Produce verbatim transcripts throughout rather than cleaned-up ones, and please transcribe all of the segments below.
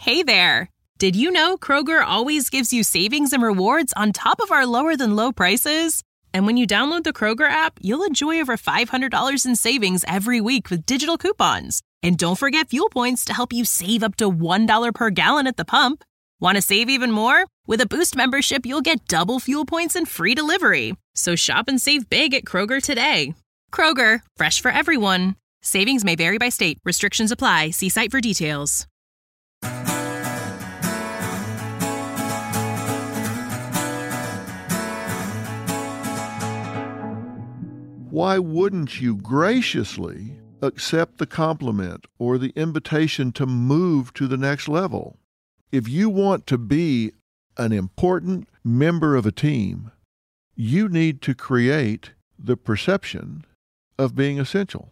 Hey there! Did you know Kroger always gives you savings and rewards on top of our lower-than-low prices? And when you download the Kroger app, you'll enjoy over five hundred dollars in savings every week with digital coupons. And don't forget fuel points to help you save up to one dollar per gallon at the pump. Want to save even more? With a Boost membership, you'll get double fuel points and free delivery. So shop and save big at Kroger today. Kroger, fresh for everyone. Savings may vary by state. Restrictions apply. See site for details. Why wouldn't you graciously accept the compliment or the invitation to move to the next level? If you want to be an important member of a team, you need to create the perception of being essential.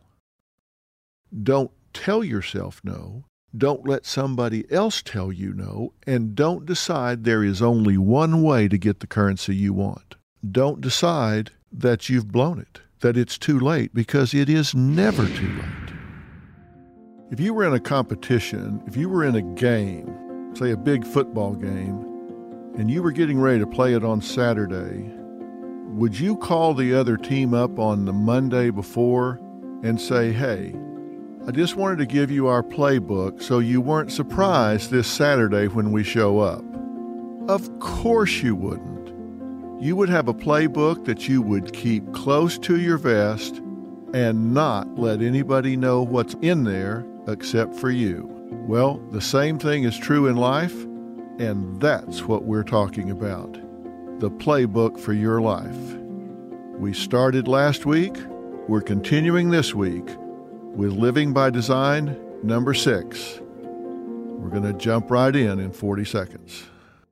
Don't tell yourself no. Don't let somebody else tell you no. And don't decide there is only one way to get the currency you want. Don't decide that you've blown it, that it's too late, because it is never too late. If you were in a competition, if you were in a game, say a big football game, and you were getting ready to play it on Saturday, would you call the other team up on the Monday before and say, hey, I just wanted to give you our playbook so you weren't surprised this Saturday when we show up? Of course you wouldn't. You would have a playbook that you would keep close to your vest and not let anybody know what's in there except for you. Well, the same thing is true in life, and that's what we're talking about. The playbook for your life. We started last week. We're continuing this week with Living by Design number six. We're going to jump right in in forty seconds.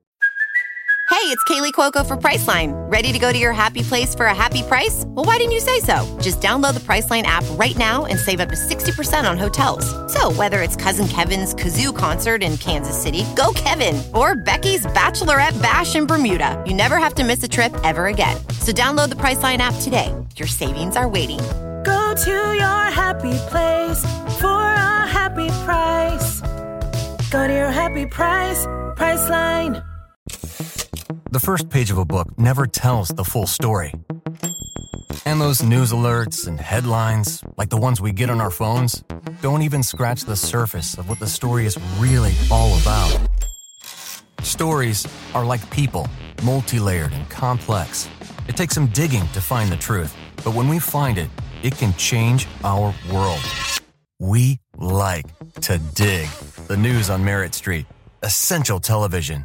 Hey, it's Kaylee Cuoco for Priceline. Ready to go to your happy place for a happy price? Well, why didn't you say so? Just download the Priceline app right now and save up to sixty percent on hotels. So whether it's Cousin Kevin's Kazoo Concert in Kansas City, go Kevin, or Becky's Bachelorette Bash in Bermuda, you never have to miss a trip ever again. So download the Priceline app today. Your savings are waiting. Go to your happy place for a happy price. Go to your happy price, Priceline. The first page of a book never tells the full story. And those news alerts and headlines, like the ones we get on our phones, don't even scratch the surface of what the story is really all about. Stories are like people, multi-layered and complex. It takes some digging to find the truth, but when we find it, it can change our world. We like to dig. The news on Merritt Street. Essential television.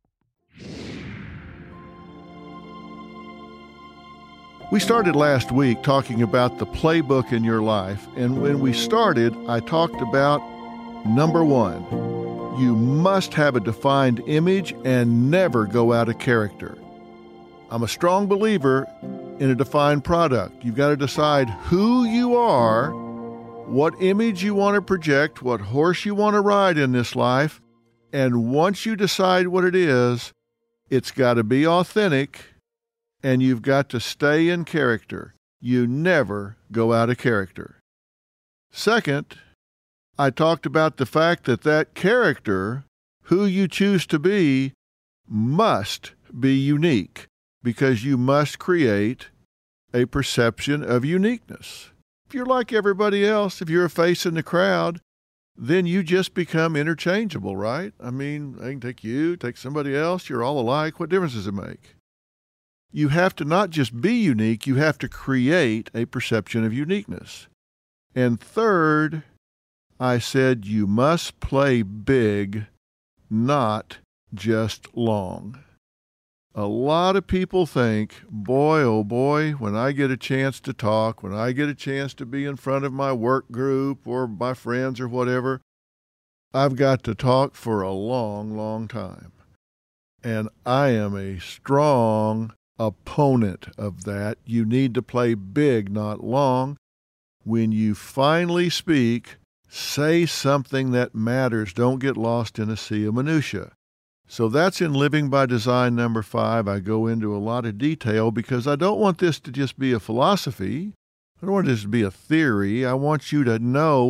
We started last week talking about the playbook in your life, and when we started, I talked about number one, you must have a defined image and never go out of character. I'm a strong believer in a defined product. You've got to decide who you are, what image you want to project, what horse you want to ride in this life, and once you decide what it is, it's got to be authentic. And you've got to stay in character. You never go out of character. Second, I talked about the fact that that character, who you choose to be, must be unique, because you must create a perception of uniqueness. If you're like everybody else, if you're a face in the crowd, then you just become interchangeable, right? I mean, I can take you, take somebody else, you're all alike. What difference does it make? You have to not just be unique, you have to create a perception of uniqueness. And third, I said you must play big, not just long. A lot of people think, boy, oh boy, when I get a chance to talk, when I get a chance to be in front of my work group or my friends or whatever, I've got to talk for a long, long time. And I am a strong opponent of that. You need to play big, not long. When you finally speak, say something that matters. Don't get lost in a sea of minutia. So that's in Living by Design number five. I go into a lot of detail because I don't want this to just be a philosophy. I don't want this to be a theory. I want you to know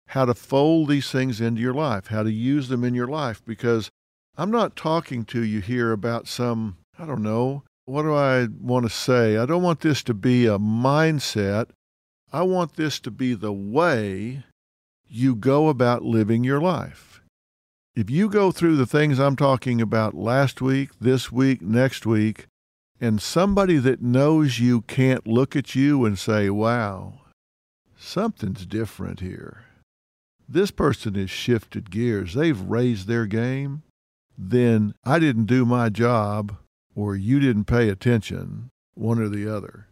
how to fold these things into your life, how to use them in your life, because I'm not talking to you here about some, I don't know, what do I want to say? I don't want this to be a mindset. I want this to be the way you go about living your life. If you go through the things I'm talking about last week, this week, next week, and somebody that knows you can't look at you and say, wow, something's different here. This person has shifted gears. They've raised their game. Then I didn't do my job or you didn't pay attention, one or the other.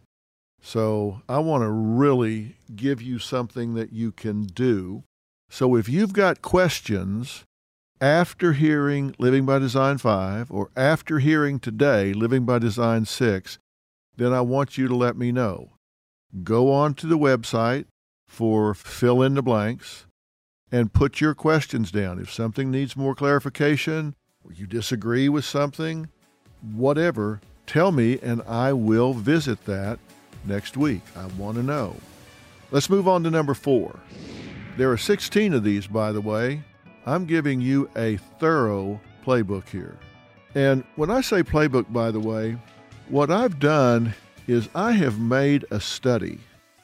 So I want to really give you something that you can do. So if you've got questions after hearing Living by Design five or after hearing today Living by Design six, then I want you to let me know. Go on to the website for Fill in the Blanks and put your questions down. If something needs more clarification, or you disagree with something, whatever, tell me and I will visit that next week. I want to know. Let's move on to number four. There are sixteen of these, by the way. I'm giving you a thorough playbook here. And when I say playbook, by the way, what I've done is I have made a study,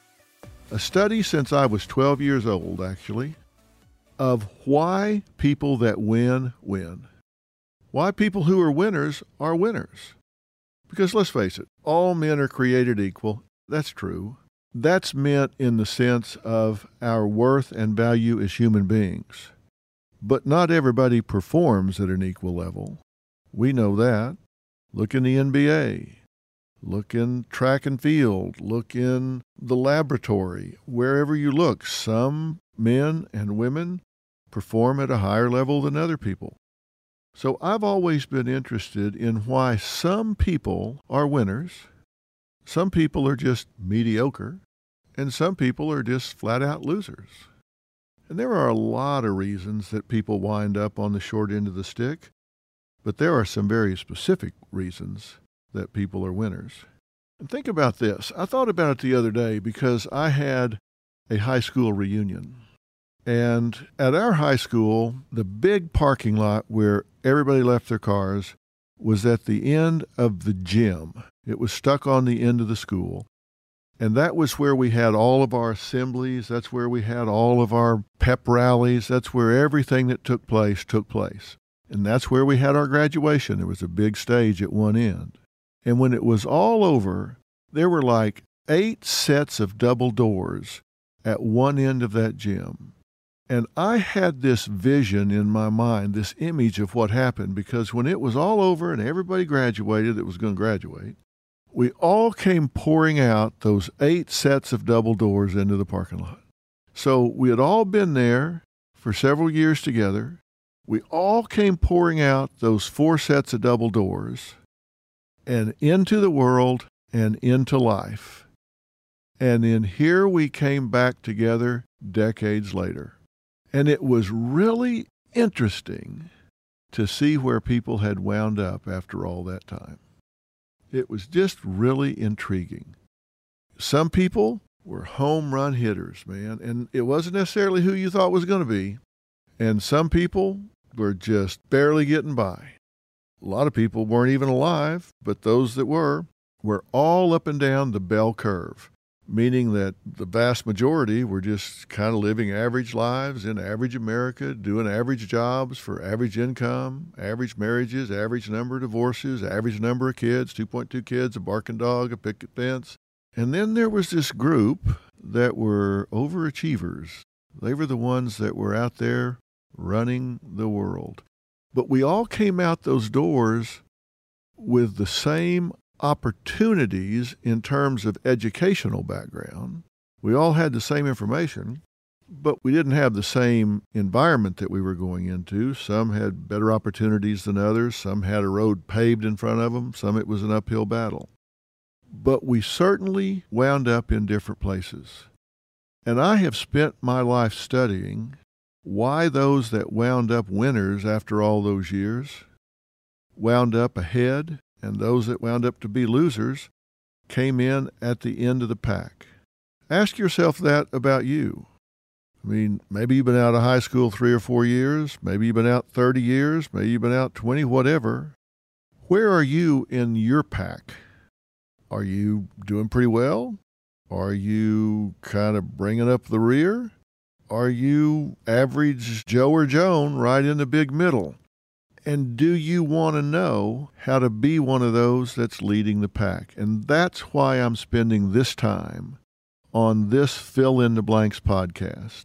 a study since I was twelve years old, actually, of why people that win, win. Why people who are winners are winners. Because let's face it, all men are created equal. That's true. That's meant in the sense of our worth and value as human beings. But not everybody performs at an equal level. We know that. Look in the N B A. Look in track and field. Look in the laboratory. Wherever you look, some men and women perform at a higher level than other people. So I've always been interested in why some people are winners, some people are just mediocre, and some people are just flat-out losers. And there are a lot of reasons that people wind up on the short end of the stick, but there are some very specific reasons that people are winners. And think about this. I thought about it the other day because I had a high school reunion. And at our high school, the big parking lot where everybody left their cars was at the end of the gym. It was stuck on the end of the school. And that was where we had all of our assemblies. That's where we had all of our pep rallies. That's where everything that took place took place. And that's where we had our graduation. There was a big stage at one end. And when it was all over, there were like eight sets of double doors at one end of that gym. And I had this vision in my mind, this image of what happened, because when it was all over and everybody graduated that was going to graduate, we all came pouring out those eight sets of double doors into the parking lot. So we had all been there for several years together. We all came pouring out those four sets of double doors and into the world and into life. And then here we came back together decades later. And it was really interesting to see where people had wound up after all that time. It was just really intriguing. Some people were home run hitters, man, and it wasn't necessarily who you thought was going to be. And some people were just barely getting by. A lot of people weren't even alive, but those that were, were all up and down the bell curve, meaning that the vast majority were just kind of living average lives in average America, doing average jobs for average income, average marriages, average number of divorces, average number of kids, two point two kids, a barking dog, a picket fence. And then there was this group that were overachievers. They were the ones that were out there running the world. But we all came out those doors with the same opportunities in terms of educational background. We all had the same information, but we didn't have the same environment that we were going into. Some had better opportunities than others. Some had a road paved in front of them. Some it was an uphill battle. But we certainly wound up in different places. And I have spent my life studying why those that wound up winners after all those years wound up ahead, and those that wound up to be losers came in at the end of the pack. Ask yourself that about you. I mean, maybe you've been out of high school three or four years. Maybe you've been out thirty years. Maybe you've been out twenty, whatever. Where are you in your pack? Are you doing pretty well? Are you kind of bringing up the rear? Are you average Joe or Joan right in the big middle? And do you want to know how to be one of those that's leading the pack? And that's why I'm spending this time on this Fill in the Blanks podcast.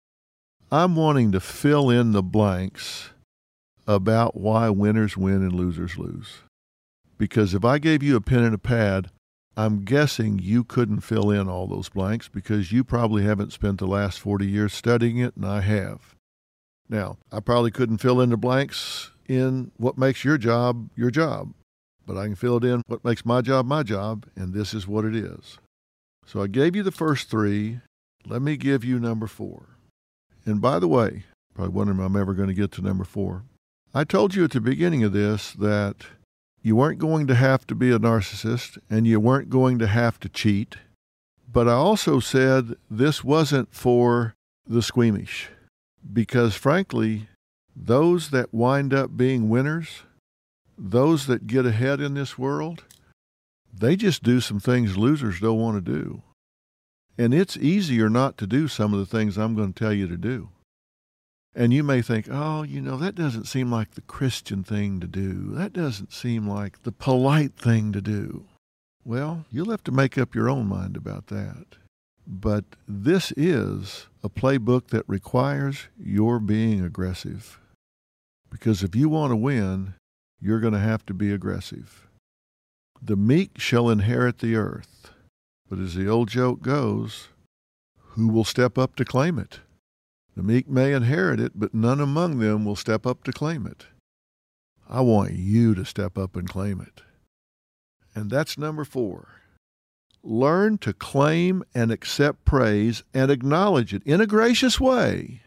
I'm wanting to fill in the blanks about why winners win and losers lose. Because if I gave you a pen and a pad, I'm guessing you couldn't fill in all those blanks because you probably haven't spent the last forty years studying it, and I have. Now, I probably couldn't fill in the blanks in what makes your job your job, but I can fill it in what makes my job my job, and this is what it is. So I gave you the first three. Let me give you number four. And by the way, probably wondering if I'm ever going to get to number four. I told you at the beginning of this that you weren't going to have to be a narcissist and you weren't going to have to cheat. But I also said this wasn't for the squeamish. Because frankly, those that wind up being winners, those that get ahead in this world, they just do some things losers don't want to do. And it's easier not to do some of the things I'm going to tell you to do. And you may think, oh, you know, that doesn't seem like the Christian thing to do. That doesn't seem like the polite thing to do. Well, you'll have to make up your own mind about that. But this is a playbook that requires your being aggressive. Because if you want to win, you're going to have to be aggressive. The meek shall inherit the earth. But as the old joke goes, who will step up to claim it? The meek may inherit it, but none among them will step up to claim it. I want you to step up and claim it. And that's number four. Learn to claim and accept praise and acknowledge it in a gracious way,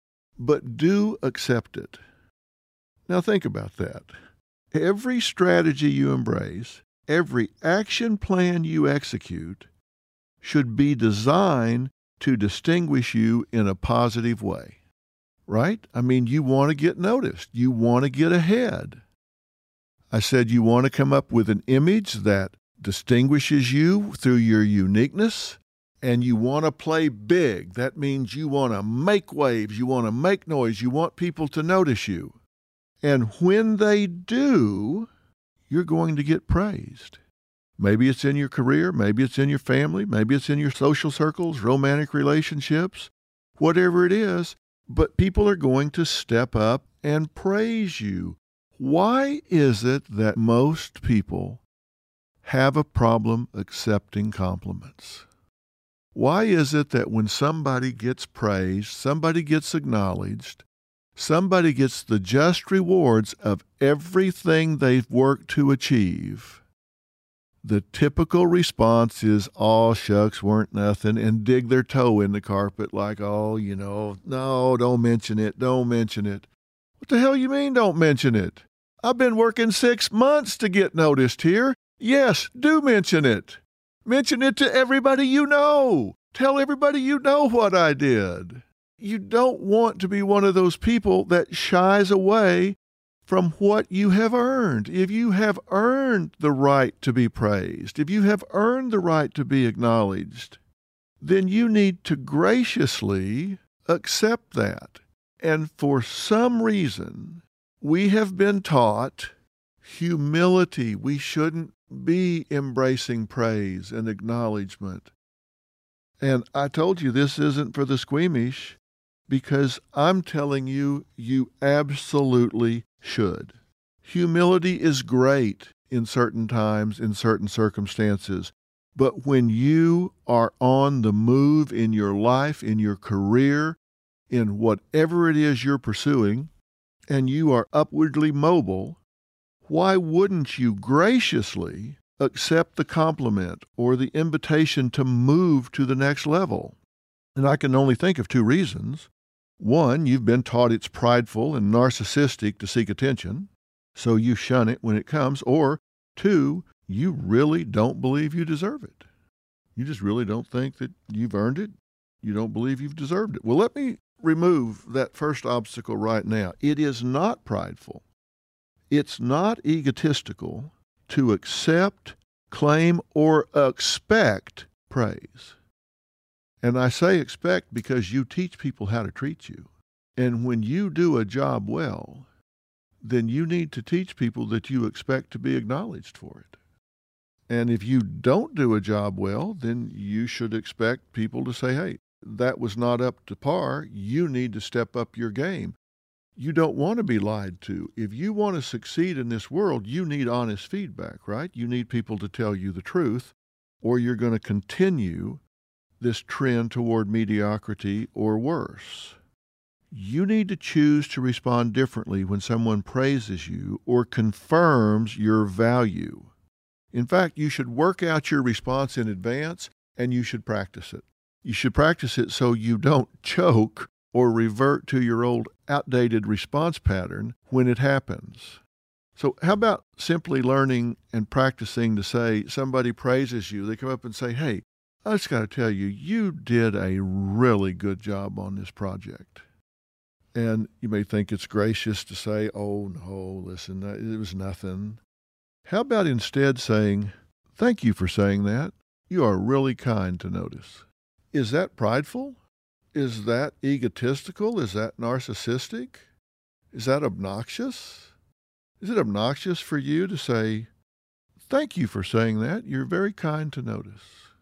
but do accept it. Now think about that. Every strategy you embrace, every action plan you execute should be designed to distinguish you in a positive way, right? I mean, you want to get noticed. You want to get ahead. I said you want to come up with an image that distinguishes you through your uniqueness, and you want to play big. That means you want to make waves. You want to make noise. You want people to notice you. And when they do, you're going to get praised. Maybe it's in your career, maybe it's in your family, maybe it's in your social circles, romantic relationships, whatever it is, but people are going to step up and praise you. Why is it that most people have a problem accepting compliments? Why is it that when somebody gets praised, somebody gets acknowledged, somebody gets the just rewards of everything they've worked to achieve, the typical response is, "Oh, shucks, weren't nothing," and dig their toe in the carpet like, "Oh, you know, no, don't mention it, don't mention it." What the hell you mean, don't mention it? I've been working six months to get noticed here. Yes, do mention it. Mention it to everybody you know. Tell everybody you know what I did. You don't want to be one of those people that shies away from what you have earned. If you have earned the right to be praised, if you have earned the right to be acknowledged, then you need to graciously accept that. And for some reason, we have been taught humility. We shouldn't be embracing praise and acknowledgement. And I told you this isn't for the squeamish, because I'm telling you, you absolutely should. Humility is great in certain times, in certain circumstances. But when you are on the move in your life, in your career, in whatever it is you're pursuing, and you are upwardly mobile, why wouldn't you graciously accept the compliment or the invitation to move to the next level? And I can only think of two reasons. One, you've been taught it's prideful and narcissistic to seek attention, so you shun it when it comes. Or two, you really don't believe you deserve it. You just really don't think that you've earned it. You don't believe you've deserved it. Well, let me remove that first obstacle right now. It is not prideful. It's not egotistical to accept, claim, or expect praise. And I say expect because you teach people how to treat you. And when you do a job well, then you need to teach people that you expect to be acknowledged for it. And if you don't do a job well, then you should expect people to say, hey, that was not up to par. You need to step up your game. You don't want to be lied to. If you want to succeed in this world, you need honest feedback, right? You need people to tell you the truth, or you're going to continue this trend toward mediocrity or worse. You need to choose to respond differently when someone praises you or confirms your value. In fact, you should work out your response in advance, and you should practice it. You should practice it so you don't choke or revert to your old outdated response pattern when it happens. So how about simply learning and practicing to say, somebody praises you, they come up and say, hey, I just got to tell you, you did a really good job on this project. And you may think it's gracious to say, oh, no, listen, it was nothing. How about instead saying, thank you for saying that. You are really kind to notice. Is that prideful? Is that egotistical? Is that narcissistic? Is that obnoxious? Is it obnoxious for you to say, thank you for saying that. You're very kind to notice.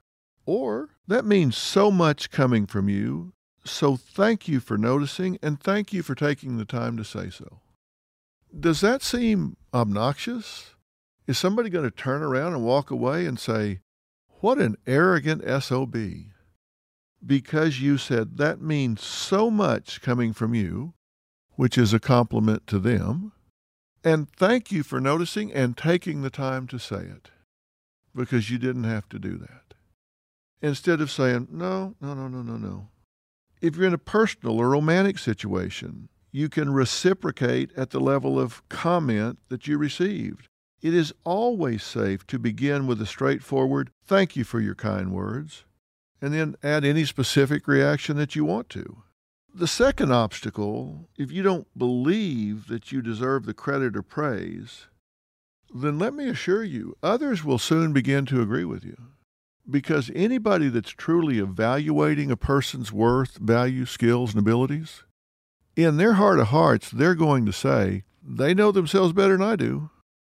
Or that means so much coming from you, so thank you for noticing and thank you for taking the time to say so. Does that seem obnoxious? Is somebody going to turn around and walk away and say, what an arrogant S O B? Because you said that means so much coming from you, which is a compliment to them, and thank you for noticing and taking the time to say it, because you didn't have to do that. Instead of saying, no, no, no, no, no, no. If you're in a personal or romantic situation, you can reciprocate at the level of comment that you received. It is always safe to begin with a straightforward, thank you for your kind words, and then add any specific reaction that you want to. The second obstacle, if you don't believe that you deserve the credit or praise, then let me assure you, others will soon begin to agree with you. Because anybody that's truly evaluating a person's worth, value, skills, and abilities, in their heart of hearts, they're going to say, they know themselves better than I do.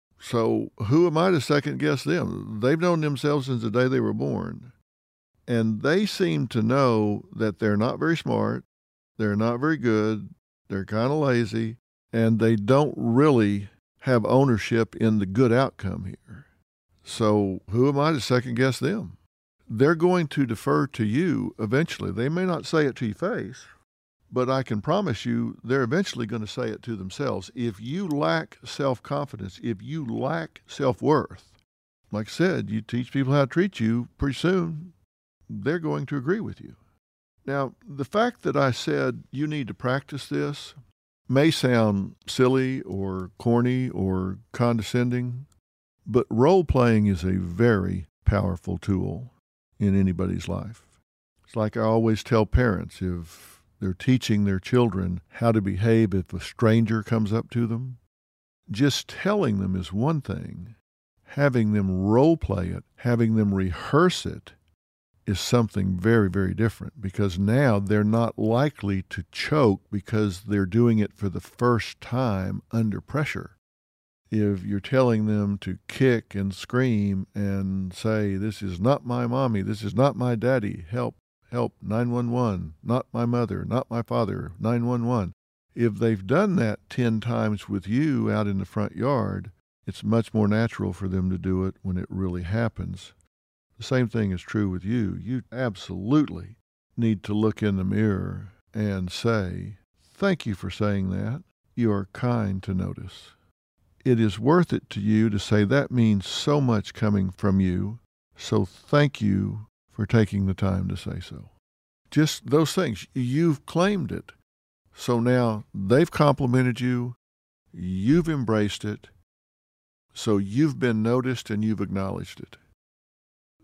So who am I to second guess them? They've known themselves since the day they were born. And they seem to know that they're not very smart, they're not very good, they're kind of lazy, and they don't really have ownership in the good outcome here. So who am I to second guess them? They're going to defer to you eventually. They may not say it to your face, but I can promise you they're eventually going to say it to themselves. If you lack self-confidence, if you lack self-worth, like I said, you teach people how to treat you, pretty soon they're going to agree with you. Now, the fact that I said you need to practice this may sound silly or corny or condescending, but role-playing is a very powerful tool in anybody's life. It's like I always tell parents, if they're teaching their children how to behave if a stranger comes up to them, just telling them is one thing. Having them role-play it, having them rehearse it, is something very, very different, because now they're not likely to choke because they're doing it for the first time under pressure. If you're telling them to kick and scream and say, this is not my mommy, this is not my daddy, help, help, nine one one, not my mother, not my father, nine one one. If they've done that ten times with you out in the front yard, it's much more natural for them to do it when it really happens. The same thing is true with you. You absolutely need to look in the mirror and say, thank you for saying that. You are kind to notice. It is worth it to you to say that means so much coming from you, so thank you for taking the time to say so. Just those things. You've claimed it. So now they've complimented you, you've embraced it, so you've been noticed and you've acknowledged it.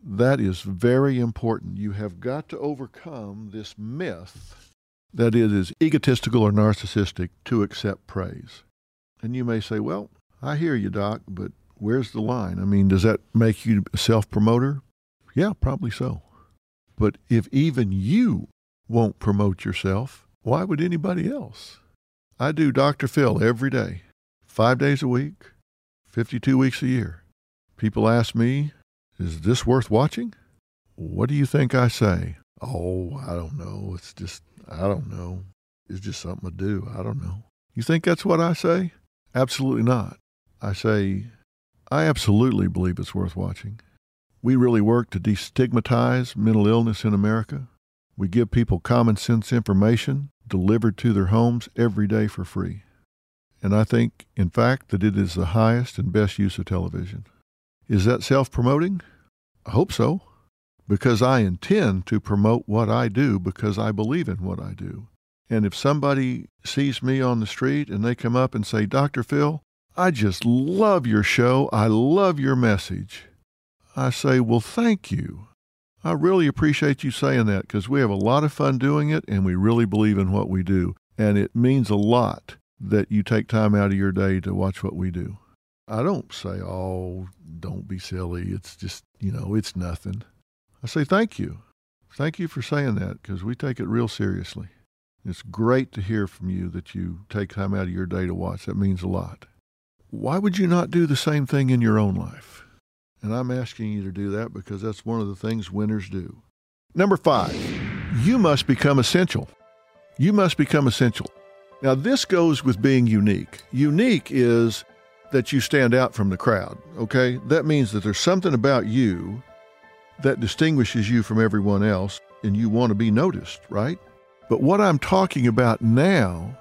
That is very important. You have got to overcome this myth that it is egotistical or narcissistic to accept praise. And you may say, well, I hear you, Doc, but where's the line? I mean, does that make you a self-promoter? Yeah, probably so. But if even you won't promote yourself, why would anybody else? I do Doctor Phil every day, five days a week, fifty-two weeks a year. People ask me, is this worth watching? What do you think I say? Oh, I don't know. It's just, I don't know. It's just something to do. I don't know. You think that's what I say? Absolutely not. I say, I absolutely believe it's worth watching. We really work to destigmatize mental illness in America. We give people common sense information delivered to their homes every day for free. And I think, in fact, that it is the highest and best use of television. Is that self-promoting? I hope so, because I intend to promote what I do because I believe in what I do. And if somebody sees me on the street and they come up and say, Doctor Phil, I just love your show. I love your message. I say, well, thank you. I really appreciate you saying that because we have a lot of fun doing it and we really believe in what we do. And it means a lot that you take time out of your day to watch what we do. I don't say, oh, don't be silly. It's just, you know, it's nothing. I say, thank you. Thank you for saying that because we take it real seriously. It's great to hear from you that you take time out of your day to watch. That means a lot. Why would you not do the same thing in your own life? And I'm asking you to do that because that's one of the things winners do. Number five, you must become essential. You must become essential. Now, this goes with being unique. Unique is that you stand out from the crowd, okay? That means that there's something about you that distinguishes you from everyone else, and you want to be noticed, right? But what I'm talking about now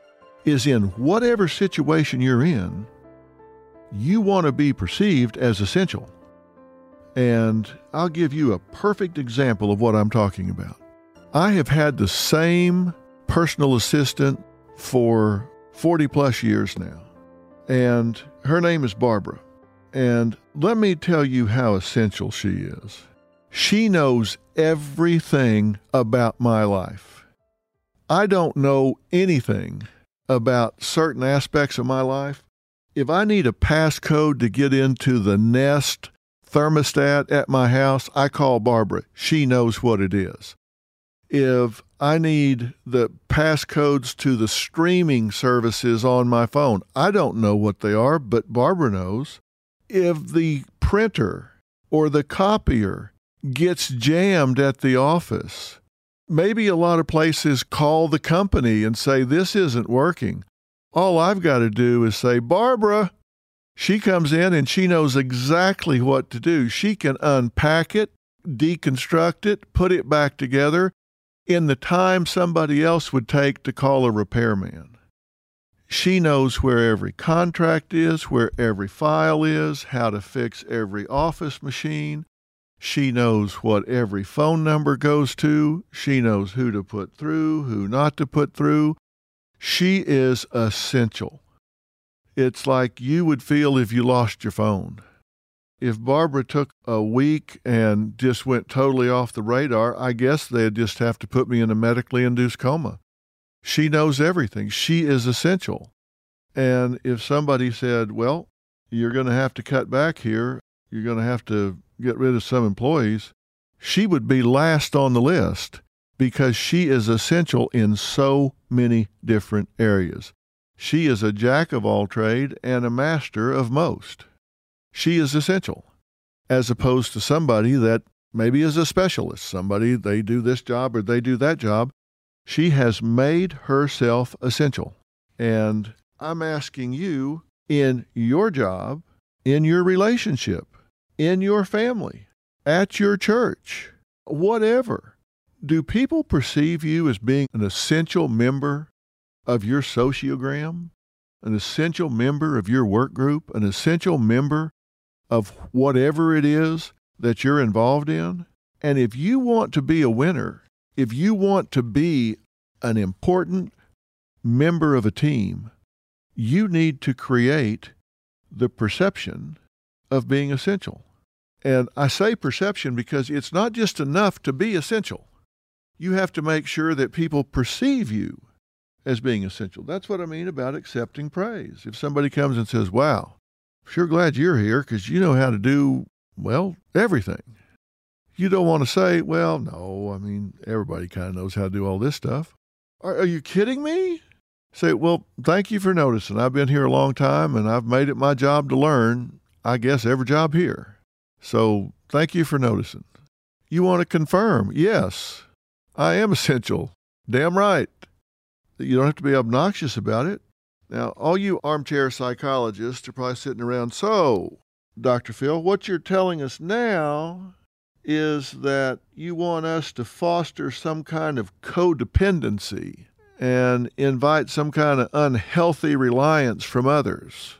is in whatever situation you're in, you want to be perceived as essential. And I'll give you a perfect example of what I'm talking about. I have had the same personal assistant for forty plus years now. And her name is Barbara. And let me tell you how essential she is. She knows everything about my life. I don't know anything about certain aspects of my life. If I need a passcode to get into the Nest thermostat at my house, I call Barbara. She knows what it is. If I need the passcodes to the streaming services on my phone, I don't know what they are, but Barbara knows. If the printer or the copier gets jammed at the office, maybe a lot of places call the company and say, this isn't working. All I've got to do is say, Barbara. She comes in and she knows exactly what to do. She can unpack it, deconstruct it, put it back together in the time somebody else would take to call a repairman. She knows where every contract is, where every file is, how to fix every office machine. She knows what every phone number goes to. She knows who to put through, who not to put through. She is essential. It's like you would feel if you lost your phone. If Barbara took a week and just went totally off the radar, I guess they'd just have to put me in a medically induced coma. She knows everything. She is essential. And if somebody said, well, you're going to have to cut back here, you're going to have to get rid of some employees, she would be last on the list because she is essential in so many different areas. She is a jack of all trade and a master of most. She is essential, as opposed to somebody that maybe is a specialist, somebody they do this job or they do that job. She has made herself essential. And I'm asking you, in your job, in your relationship, in your family, at your church, whatever, do people perceive you as being an essential member of your sociogram, an essential member of your work group, an essential member of whatever it is that you're involved in? And if you want to be a winner, if you want to be an important member of a team, you need to create the perception of being essential. And I say perception because it's not just enough to be essential. You have to make sure that people perceive you as being essential. That's what I mean about accepting praise. If somebody comes and says, wow, sure glad you're here because you know how to do, well, everything. You don't want to say, well, no, I mean, everybody kind of knows how to do all this stuff. Are, are you kidding me? Say, well, thank you for noticing. I've been here a long time and I've made it my job to learn, I guess, every job here. So thank you for noticing. You want to confirm, yes, I am essential. Damn right. You don't have to be obnoxious about it. Now, all you armchair psychologists are probably sitting around, so, Doctor Phil, what you're telling us now is that you want us to foster some kind of codependency and invite some kind of unhealthy reliance from others.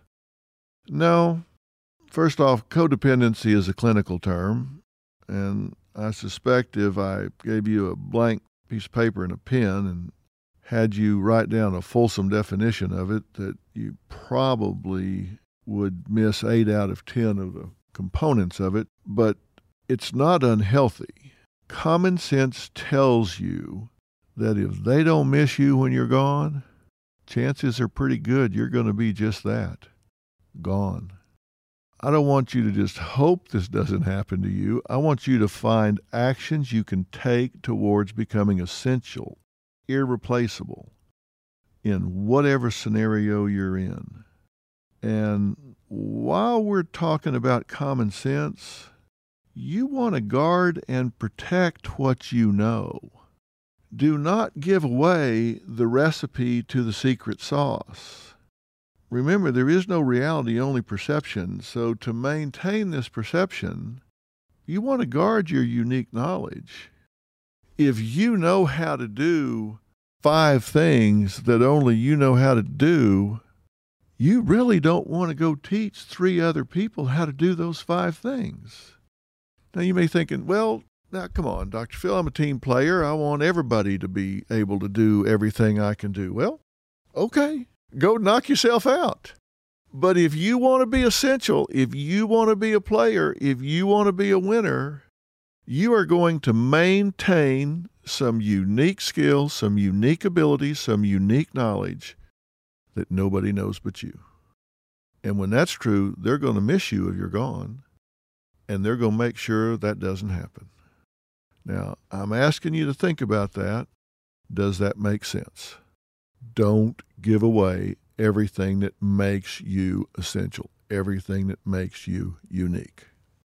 No. First off, codependency is a clinical term, and I suspect if I gave you a blank piece of paper and a pen and had you write down a fulsome definition of it, that you probably would miss eight out of ten of the components of it, but it's not unhealthy. Common sense tells you that if they don't miss you when you're gone, chances are pretty good you're going to be just that, gone. I don't want you to just hope this doesn't happen to you. I want you to find actions you can take towards becoming essential, irreplaceable, in whatever scenario you're in. And while we're talking about common sense, you want to guard and protect what you know. Do not give away the recipe to the secret sauce. Remember, there is no reality, only perception. So to maintain this perception, you want to guard your unique knowledge. If you know how to do five things that only you know how to do, you really don't want to go teach three other people how to do those five things. Now you may be thinking, well, now come on, Doctor Phil, I'm a team player. I want everybody to be able to do everything I can do. Well, okay. Go knock yourself out. But if you want to be essential, if you want to be a player, if you want to be a winner, you are going to maintain some unique skills, some unique abilities, some unique knowledge that nobody knows but you. And when that's true, they're going to miss you if you're gone, and they're going to make sure that doesn't happen. Now, I'm asking you to think about that. Does that make sense? Don't give away everything that makes you essential, everything that makes you unique.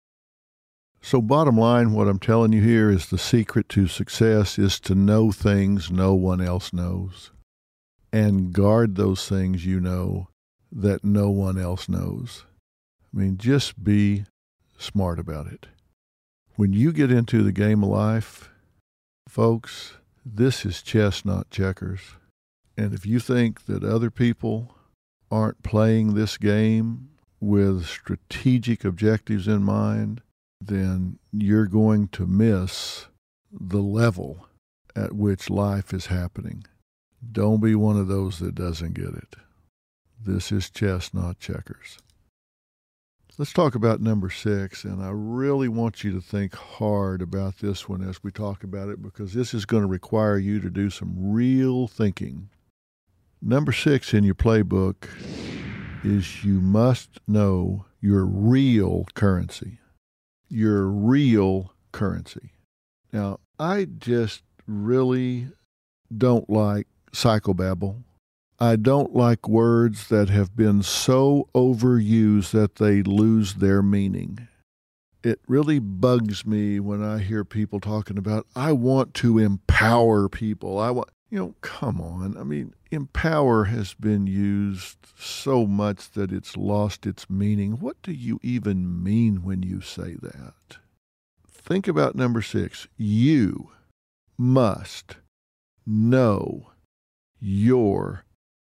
So bottom line, what I'm telling you here is the secret to success is to know things no one else knows and guard those things you know that no one else knows. I mean, just be smart about it. When you get into the game of life, folks, this is chess, not checkers. And if you think that other people aren't playing this game with strategic objectives in mind, then you're going to miss the level at which life is happening. Don't be one of those that doesn't get it. This is chess, not checkers. Let's talk about number six, and I really want you to think hard about this one as we talk about it, because this is going to require you to do some real thinking. Number six in your playbook is you must know your real currency. Your real currency. Now, I just really don't like psychobabble. I don't like words that have been so overused that they lose their meaning. It really bugs me when I hear people talking about, I want to empower people. I want, you know, come on. I mean, empower has been used so much that it's lost its meaning. What do you even mean when you say that? Think about number six. You must know your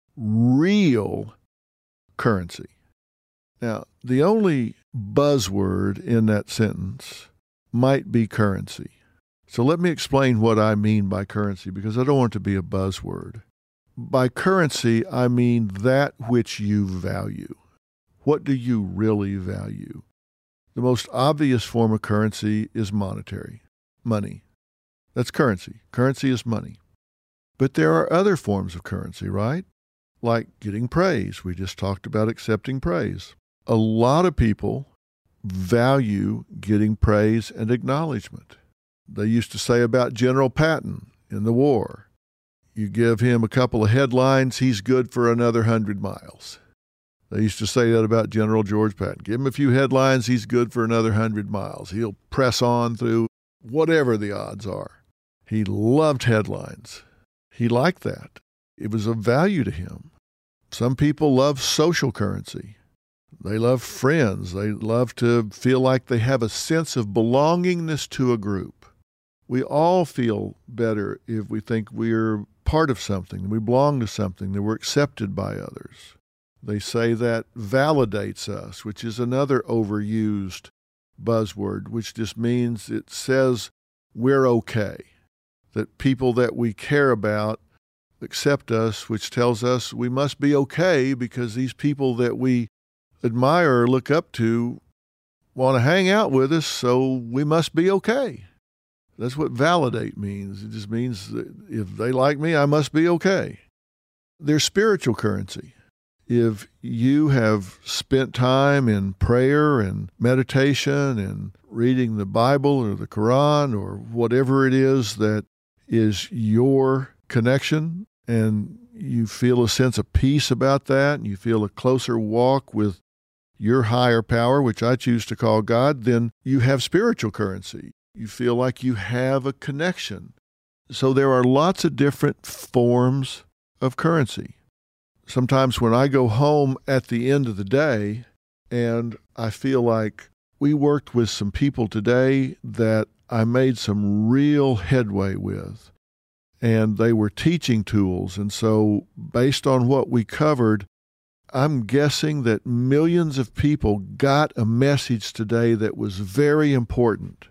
real currency. Now, the only buzzword in that sentence might be currency. So let me explain what I mean by currency, because I don't want it to be a buzzword. By currency, I mean that which you value. What do you really value? The most obvious form of currency is monetary, money. That's currency. Currency is money. But there are other forms of currency, right? Like getting praise. We just talked about accepting praise. A lot of people value getting praise and acknowledgement. They used to say about General Patton in the war, you give him a couple of headlines, he's good for another hundred miles. They used to say that about General George Patton. Give him a few headlines, he's good for another hundred miles. He'll press on through whatever the odds are. He loved headlines. He liked that. It was of value to him. Some people love social currency. They love friends. They love to feel like they have a sense of belongingness to a group. We all feel better if we think we're part of something, we belong to something, that we're accepted by others. They say that validates us, which is another overused buzzword, which just means it says we're okay, that people that we care about accept us, which tells us we must be okay because these people that we admire or look up to want to hang out with us, so we must be okay. That's what validate means. It just means that if they like me, I must be okay. There's spiritual currency. If you have spent time in prayer and meditation and reading the Bible or the Quran or whatever it is that is your connection, and you feel a sense of peace about that, and you feel a closer walk with your higher power, which I choose to call God, then you have spiritual currency. You feel like you have a connection. So there are lots of different forms of currency. Sometimes when I go home at the end of the day and I feel like we worked with some people today that I made some real headway with, and they were teaching tools. And so based on what we covered, I'm guessing that millions of people got a message today that was very important.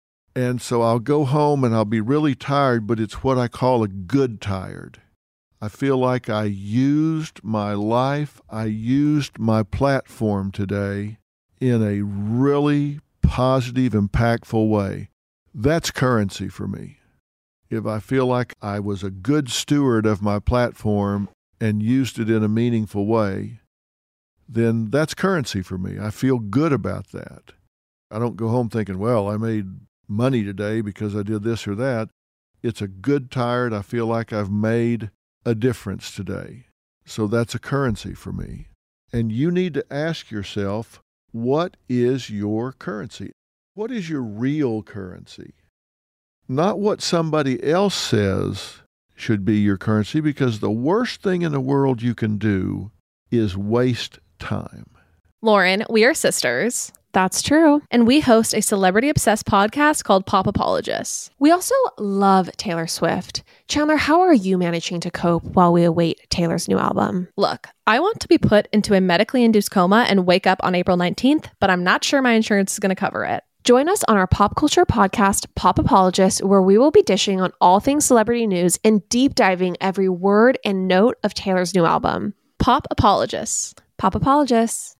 And so I'll go home and I'll be really tired, but it's what I call a good tired. I feel like I used my life, I used my platform today in a really positive, impactful way. That's currency for me. If I feel like I was a good steward of my platform and used it in a meaningful way, then that's currency for me. I feel good about that. I don't go home thinking, well, I made money today because I did this or that. It's a good tired. I feel like I've made a difference today. So that's a currency for me. And you need to ask yourself, what is your currency? What is your real currency? Not what somebody else says should be your currency, because the worst thing in the world you can do is waste time. Lauren, we are sisters. That's true. And we host a celebrity-obsessed podcast called Pop Apologists. We also love Taylor Swift. Chandler, how are you managing to cope while we await Taylor's new album? Look, I want to be put into a medically induced coma and wake up on April nineteenth, but I'm not sure my insurance is going to cover it. Join us on our pop culture podcast, Pop Apologists, where we will be dishing on all things celebrity news and deep diving every word and note of Taylor's new album. Pop Apologists. Pop Apologists.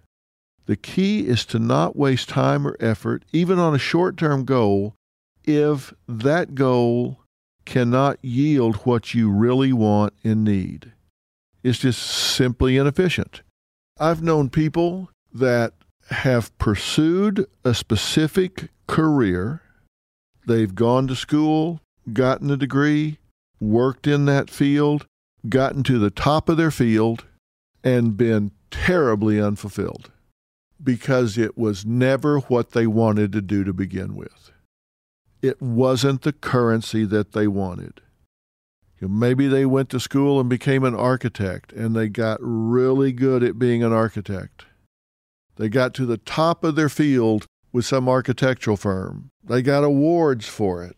The key is to not waste time or effort, even on a short-term goal, if that goal cannot yield what you really want and need. It's just simply inefficient. I've known people that have pursued a specific career. They've gone to school, gotten a degree, worked in that field, gotten to the top of their field, and been terribly unfulfilled, because it was never what they wanted to do to begin with. It wasn't the currency that they wanted. You know, maybe they went to school and became an architect, and they got really good at being an architect. They got to the top of their field with some architectural firm. They got awards for it.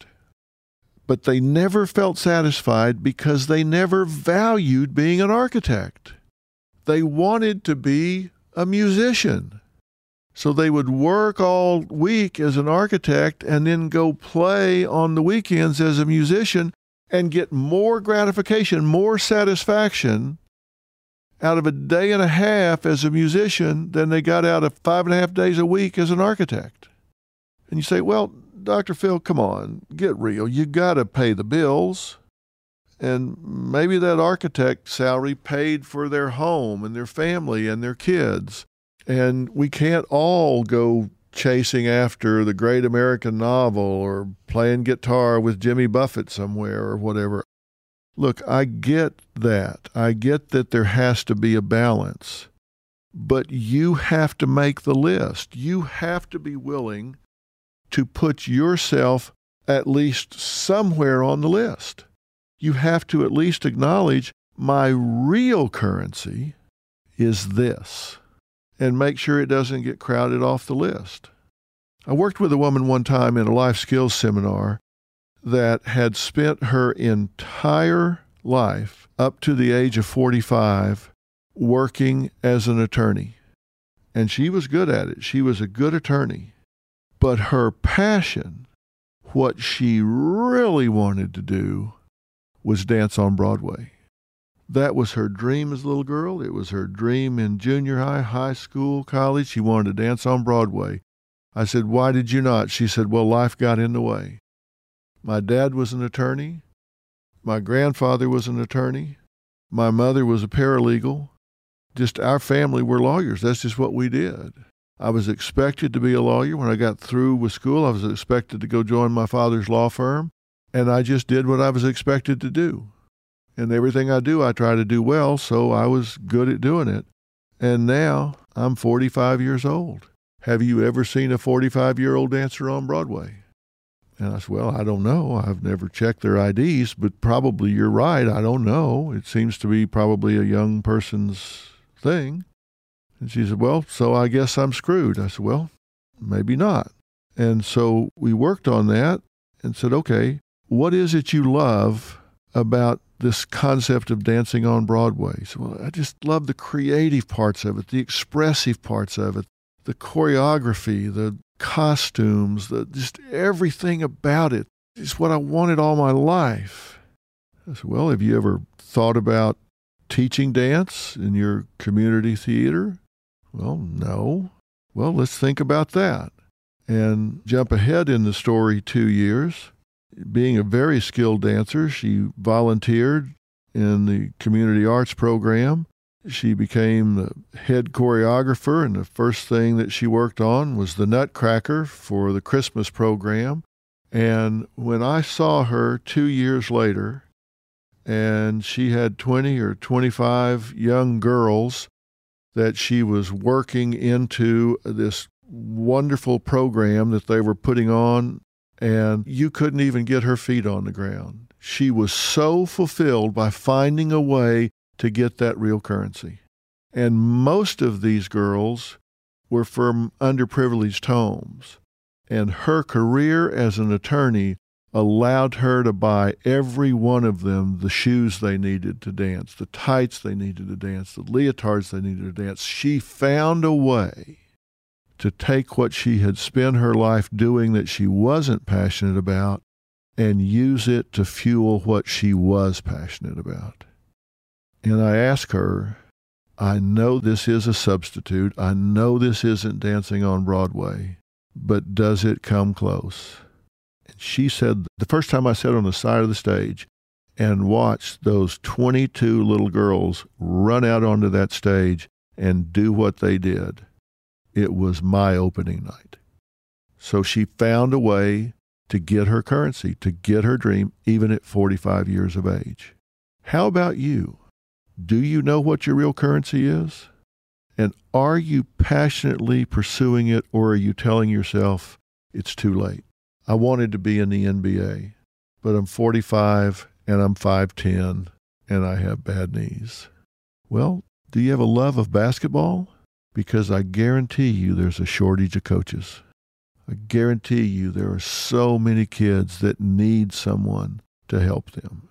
But they never felt satisfied because they never valued being an architect. They wanted to be a musician. So they would work all week as an architect and then go play on the weekends as a musician and get more gratification, more satisfaction out of a day and a half as a musician than they got out of five and a half days a week as an architect. And you say, well, Doctor Phil, come on, get real. You got to pay the bills. And maybe that architect salary paid for their home and their family and their kids. And we can't all go chasing after the great American novel or playing guitar with Jimmy Buffett somewhere or whatever. Look, I get that. I get that there has to be a balance. But you have to make the list. You have to be willing to put yourself at least somewhere on the list. You have to at least acknowledge my real currency is this, and make sure it doesn't get crowded off the list. I worked with a woman one time in a life skills seminar that had spent her entire life up to the age of forty-five working as an attorney. And she was good at it. She was a good attorney. But her passion, what she really wanted to do, was dance on Broadway. That was her dream as a little girl. It was her dream in junior high, high school, college. She wanted to dance on Broadway. I said, why did you not? She said, well, life got in the way. My dad was an attorney. My grandfather was an attorney. My mother was a paralegal. Just our family were lawyers. That's just what we did. I was expected to be a lawyer. When I got through with school, I was expected to go join my father's law firm. And I just did what I was expected to do. And everything I do, I try to do well, so I was good at doing it. And now I'm forty-five years old. Have you ever seen a forty-five-year-old dancer on Broadway? And I said, well, I don't know. I've never checked their I Ds, but probably you're right. I don't know. It seems to be probably a young person's thing. And she said, well, so I guess I'm screwed. I said, well, maybe not. And so we worked on that and said, okay, what is it you love about this concept of dancing on Broadway? So, well, I just love the creative parts of it, the expressive parts of it, the choreography, the costumes, the just everything about it. It's what I wanted all my life. I said, well, have you ever thought about teaching dance in your community theater? Well, no. Well, let's think about that. And jump ahead in the story two years. Being a very skilled dancer, she volunteered in the community arts program. She became the head choreographer, and the first thing that she worked on was the Nutcracker for the Christmas program. And when I saw her two years later, and she had twenty or twenty-five young girls that she was working into this wonderful program that they were putting on, and you couldn't even get her feet on the ground. She was so fulfilled by finding a way to get that real currency. And most of these girls were from underprivileged homes. And her career as an attorney allowed her to buy every one of them the shoes they needed to dance, the tights they needed to dance, the leotards they needed to dance. She found a way to take what she had spent her life doing that she wasn't passionate about and use it to fuel what she was passionate about. And I asked her, I know this is a substitute. I know this isn't dancing on Broadway, but does it come close? And she said, the first time I sat on the side of the stage and watched those twenty-two little girls run out onto that stage and do what they did, it was my opening night. So she found a way to get her currency, to get her dream, even at forty-five years of age. How about you? Do you know what your real currency is? And are you passionately pursuing it, or are you telling yourself it's too late? I wanted to be in the N B A, but I'm forty-five and I'm five ten and I have bad knees. Well, do you have a love of basketball? Because I guarantee you there's a shortage of coaches. I guarantee you there are so many kids that need someone to help them.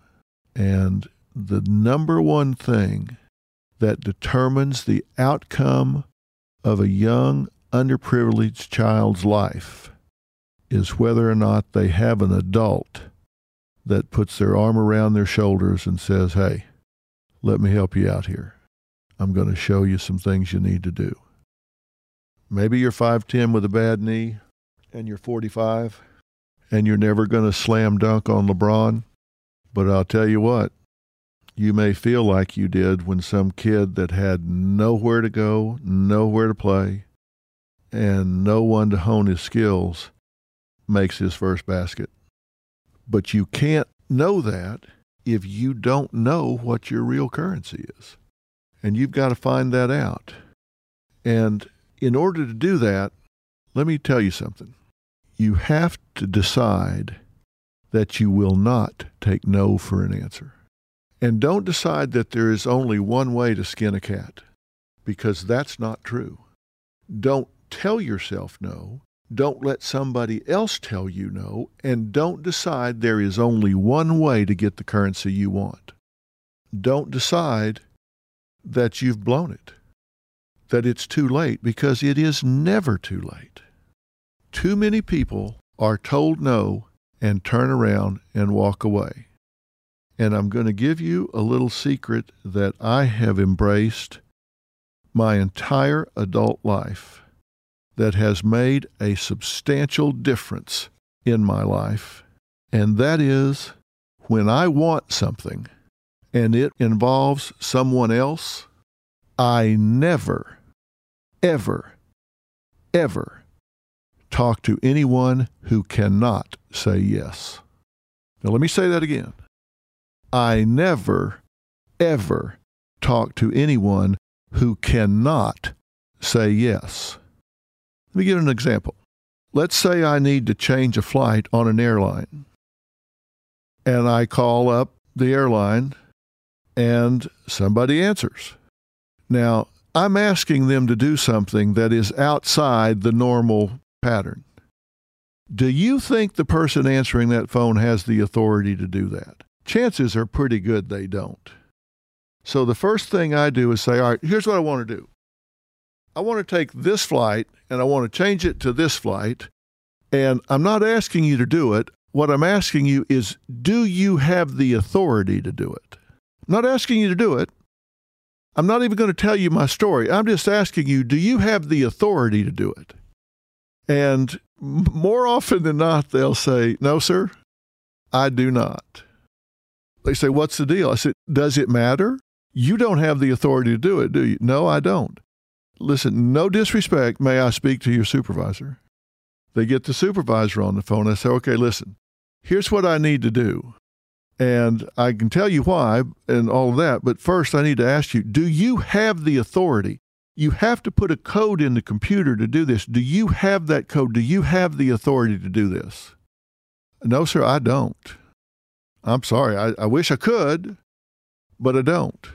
And the number one thing that determines the outcome of a young, underprivileged child's life is whether or not they have an adult that puts their arm around their shoulders and says, hey, let me help you out here. I'm going to show you some things you need to do. Maybe you're five ten with a bad knee and you're forty-five and you're never going to slam dunk on LeBron. But I'll tell you what, you may feel like you did when some kid that had nowhere to go, nowhere to play, and no one to hone his skills makes his first basket. But you can't know that if you don't know what your real currency is. And you've got to find that out. And in order to do that, let me tell you something. You have to decide that you will not take no for an answer. And don't decide that there is only one way to skin a cat, because that's not true. Don't tell yourself no. Don't let somebody else tell you no. And don't decide there is only one way to get the currency you want. Don't decide that you've blown it, that it's too late, because it is never too late. Too many people are told no and turn around and walk away. And I'm going to give you a little secret that I have embraced my entire adult life that has made a substantial difference in my life. And that is, when I want something and it involves someone else, I never, ever, ever talk to anyone who cannot say yes. Now let me say that again. I never, ever talk to anyone who cannot say yes. Let me give an example. Let's say I need to change a flight on an airline, and I call up the airline, and somebody answers. Now, I'm asking them to do something that is outside the normal pattern. Do you think the person answering that phone has the authority to do that? Chances are pretty good they don't. So the first thing I do is say, all right, here's what I want to do. I want to take this flight and I want to change it to this flight. And I'm not asking you to do it. What I'm asking you is, do you have the authority to do it? I'm not asking you to do it. I'm not even going to tell you my story. I'm just asking you, do you have the authority to do it? And more often than not, they'll say, no, sir, I do not. They say, what's the deal? I said, does it matter? You don't have the authority to do it, do you? No, I don't. Listen, no disrespect, may I speak to your supervisor? They get the supervisor on the phone. I say, okay, listen, here's what I need to do. And I can tell you why and all of that, but first I need to ask you, do you have the authority? You have to put a code in the computer to do this. Do you have that code? Do you have the authority to do this? No, sir, I don't. I'm sorry. I, I wish I could, but I don't.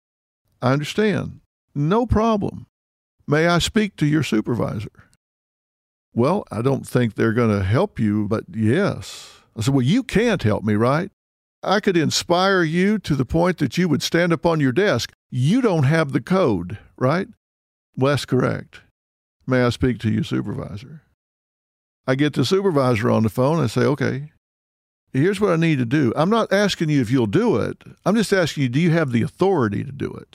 I understand. No problem. May I speak to your supervisor? Well, I don't think they're going to help you, but yes. I said, well, you can't help me, right? I could inspire you to the point that you would stand up on your desk. You don't have the code, right? Well, that's correct. May I speak to your supervisor? I get the supervisor on the phone and I say, okay, here's what I need to do. I'm not asking you if you'll do it. I'm just asking you, do you have the authority to do it?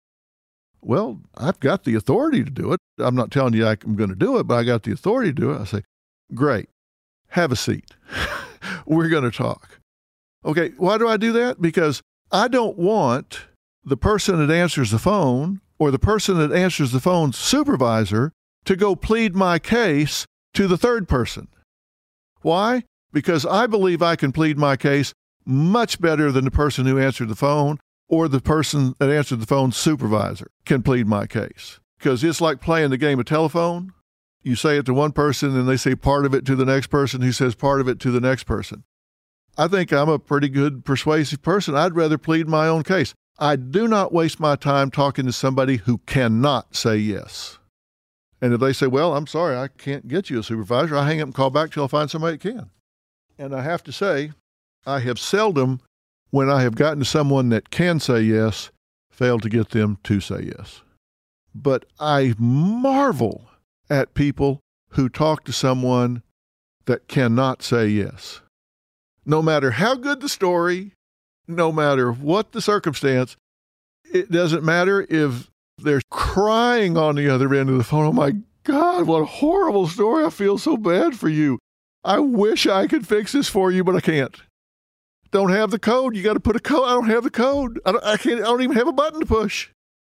Well, I've got the authority to do it. I'm not telling you I'm going to do it, but I got the authority to do it. I say, great, have a seat. We're going to talk. Okay, why do I do that? Because I don't want the person that answers the phone or the person that answers the phone's supervisor to go plead my case to the third person. Why? Because I believe I can plead my case much better than the person who answered the phone or the person that answered the phone's supervisor can plead my case. Because it's like playing the game of telephone. You say it to one person and they say part of it to the next person who says part of it to the next person. I think I'm a pretty good persuasive person. I'd rather plead my own case. I do not waste my time talking to somebody who cannot say yes. And if they say, well, I'm sorry, I can't get you a supervisor, I hang up and call back till I find somebody that can. And I have to say, I have seldom, when I have gotten to someone that can say yes, failed to get them to say yes. But I marvel at people who talk to someone that cannot say yes. No matter how good the story, no matter what the circumstance, It doesn't matter if they're crying on the other end of the phone. Oh my God, what a horrible story. I feel so bad for you. I wish I could fix this for you, but I can't. Don't have the code. You got to put a code. I don't have the code. I don't, I can't, I don't even have a button to push.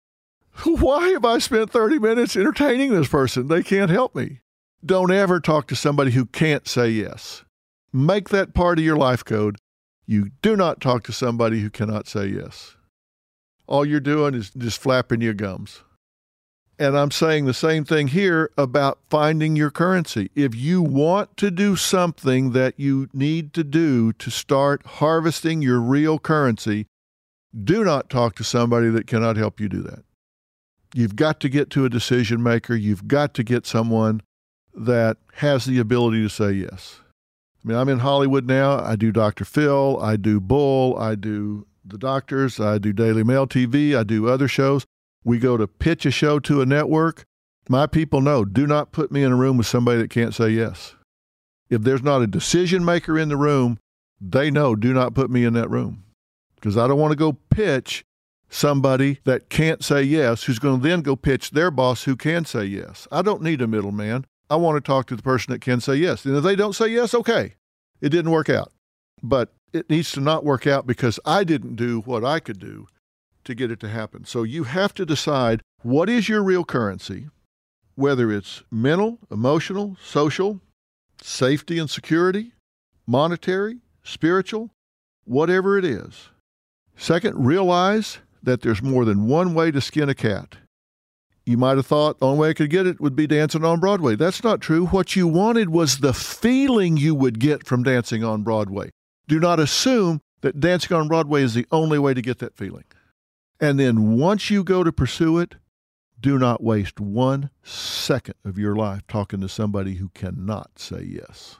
Why have I spent thirty minutes entertaining this person? They can't help me. Don't ever talk to somebody who can't say yes. Make that part of your life code. You do not talk to somebody who cannot say yes. All you're doing is just flapping your gums. And I'm saying the same thing here about finding your currency. If you want to do something that you need to do to start harvesting your real currency, do not talk to somebody that cannot help you do that. You've got to get to a decision maker. You've got to get someone that has the ability to say yes. I mean, I'm in Hollywood now. I do Doctor Phil. I do Bull. I do The Doctors. I do Daily Mail T V. I do other shows. We go to pitch a show to a network. My people know, do not put me in a room with somebody that can't say yes. If there's not a decision maker in the room, they know, do not put me in that room. Because I don't want to go pitch somebody that can't say yes, who's going to then go pitch their boss who can say yes. I don't need a middleman. I want to talk to the person that can say yes. And if they don't say yes, okay, it didn't work out. But it needs to not work out because I didn't do what I could do to get it to happen. So you have to decide what is your real currency, whether it's mental, emotional, social, safety and security, monetary, spiritual, whatever it is. Second, realize that there's more than one way to skin a cat. You might have thought the only way I could get it would be dancing on Broadway. That's not true. What you wanted was the feeling you would get from dancing on Broadway. Do not assume that dancing on Broadway is the only way to get that feeling. And then once you go to pursue it, do not waste one second of your life talking to somebody who cannot say yes.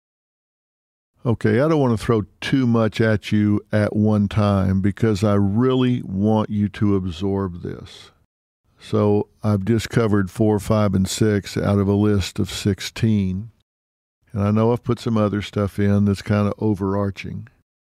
Okay, I don't want to throw too much at you at one time because I really want you to absorb this. So I've just covered four, five, and six out of a list of sixteen. And I know I've put some other stuff in that's kind of overarching.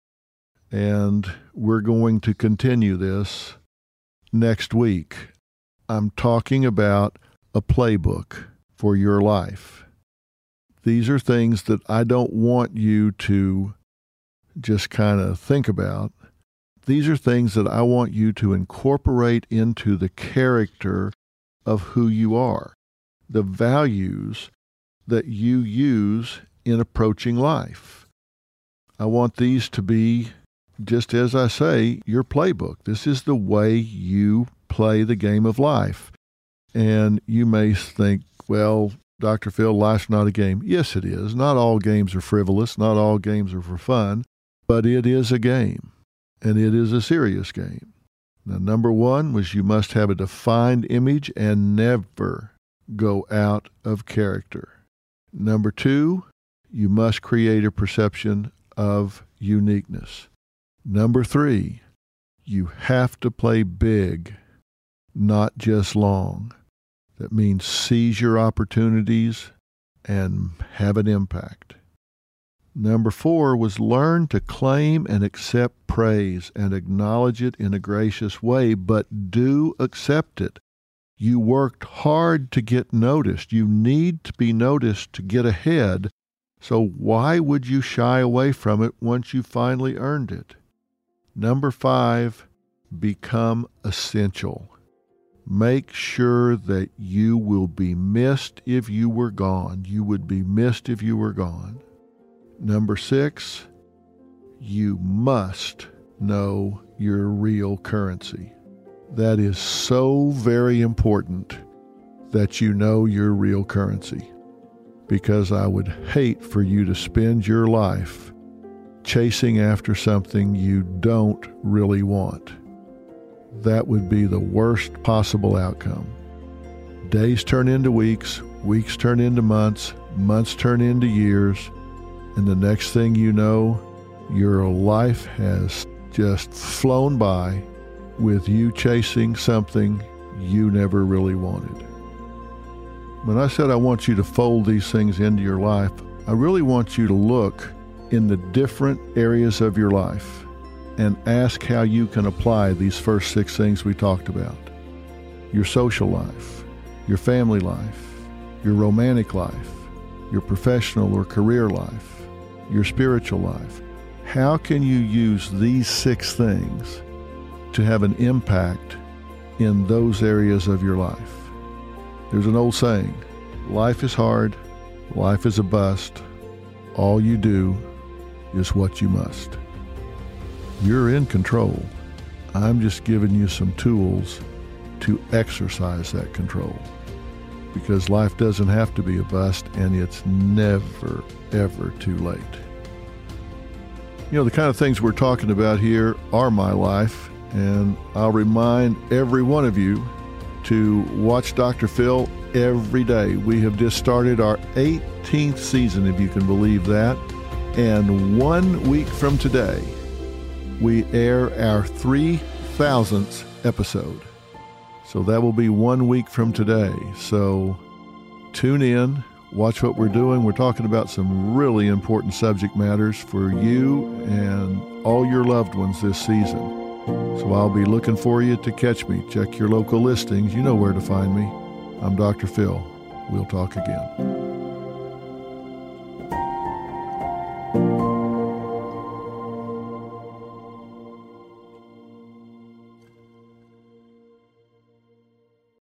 And we're going to continue this next week. I'm talking about a playbook for your life. These are things that I don't want you to just kind of think about. These are things that I want you to incorporate into the character of who you are, the values that you use in approaching life. I want these to be, just as I say, your playbook. This is the way you play the game of life. And you may think, well, Doctor Phil, life's not a game. Yes, it is. Not all games are frivolous. Not all games are for fun. But it is a game. And it is a serious game. Now, number one was you must have a defined image and never go out of character. Number two, you must create a perception of uniqueness. Number three, you have to play big, not just long. That means seize your opportunities and have an impact. Number four was learn to claim and accept praise and acknowledge it in a gracious way, but do accept it. You worked hard to get noticed. You need to be noticed to get ahead. So why would you shy away from it once you finally earned it? Number five, become essential. Make sure that you will be missed if you were gone. You would be missed if you were gone. Number six, you must know your real currency. That is so very important that you know your real currency, because I would hate for you to spend your life chasing after something you don't really want. That would be the worst possible outcome. Days turn into weeks, weeks turn into months, months turn into years, and the next thing you know, your life has just flown by with you chasing something you never really wanted. When I said I want you to fold these things into your life, I really want you to look in the different areas of your life. and ask how you can apply these first six things we talked about. Your social life, your family life, your romantic life, your professional or career life, your spiritual life. How can you use these six things to have an impact in those areas of your life? There's an old saying, life is hard, life is a bust, all you do is what you must. You're in control. I'm just giving you some tools to exercise that control, because life doesn't have to be a bust, and it's never, ever too late. You know, the kind of things we're talking about here are my life, and I'll remind every one of you to watch Doctor Phil every day. We have just started our eighteenth season, if you can believe that, and one week from today, we air our three thousandth episode. So that will be one week from today. So tune in, watch what we're doing. We're talking about some really important subject matters for you and all your loved ones this season. So I'll be looking for you to catch me. Check your local listings. You know where to find me. I'm Doctor Phil. We'll talk again.